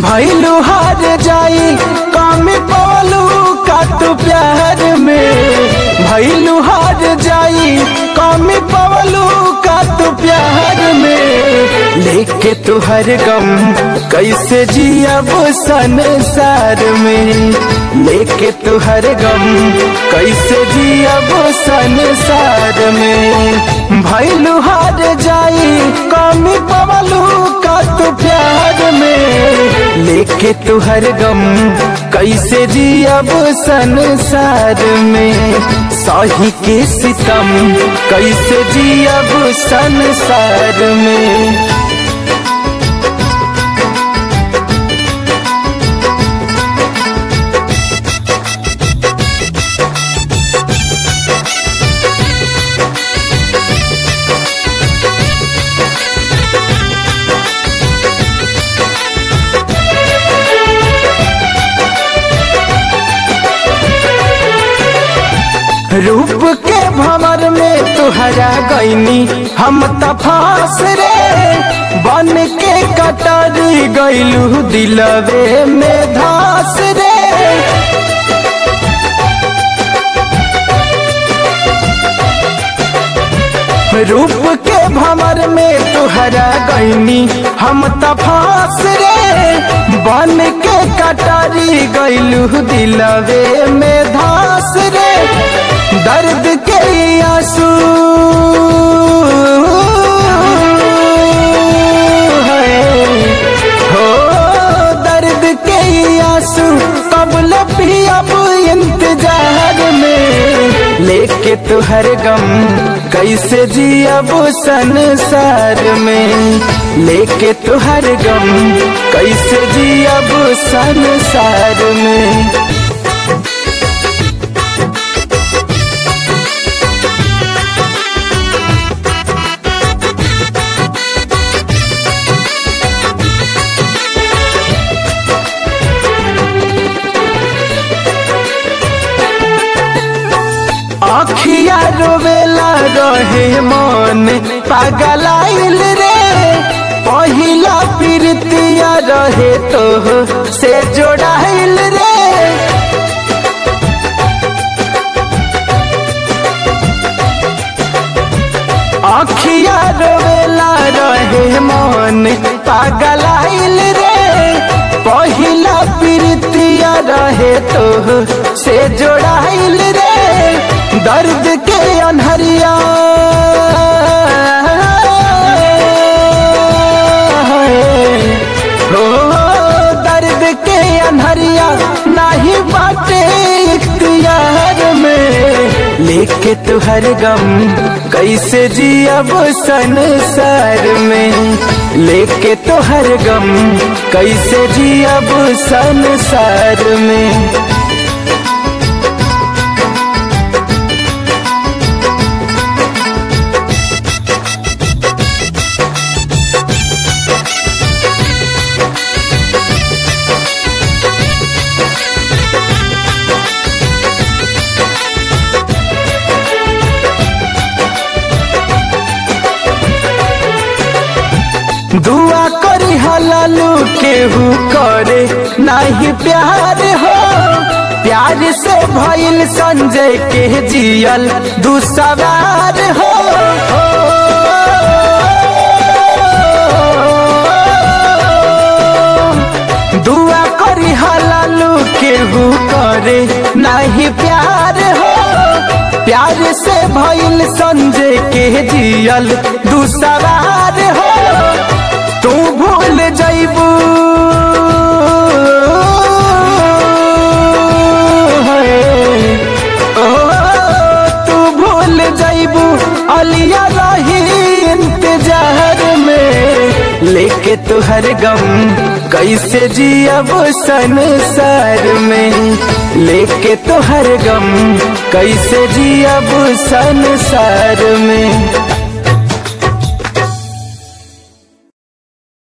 भइलू हार जाई कमी पवलू का तू प्यार में, भइलू हार जाई कमी पवलू का तू प्यार में। लेके तू हर गम कैसे जियब संसार में, लेके तू हर गम कैसे जियब संसार में। भइलू हार जाई कमी पवलू का तू प्यार में, लेके तू हर गम कैसे जियब संसार में। सही के सितम कैसे जियब संसार में। रूप के भंवर में तुहरा गईनी हम तफास रे, बन के कटारी गईलू दिलवे में धास रे। रूप के भंवर में तुहरा गईनी हम तफास रे, बन के कटारी गईलू दिलवे में धास रे। दर्द के आंसू हो, दर्द के आंसू कबल भी अब इंतजार में। लेके तू हर गम कैसे जियब संसार में, लेके तू हर गम कैसे जियब संसार में। अखिया रोवेला रहे मन पागलाइल रे, पहिला प्रीतिया रहे तो से जोड़ाइल रे। अखिया रोवेला रहे मन पागलाइल रे, पहिला प्रीतिया रहे तो से जोड़ाइल रे। दर्द के अनहरिया हो, दर्द के अनहरिया नहीं बाटे इख्तियार में। लेके तू हर गम कैसे जियब संसार में, लेके तू हर गम कैसे जियब संसार में। दुआ करी हलालू केहू करे नहीं प्यार हो, प्यार से भइल संजय के जियल दुसवार हो। दुआ करी हलालू केहू करे नहीं प्यार हो, प्यार से भइल संजय के जियल दुसवार हो। तू भूल जाइबू तू भूल जाइबू अलिया रही इंतजार में। लेके तू हर गम कैसे जियब संसार में, लेके तू हर गम कैसे जियब संसार में।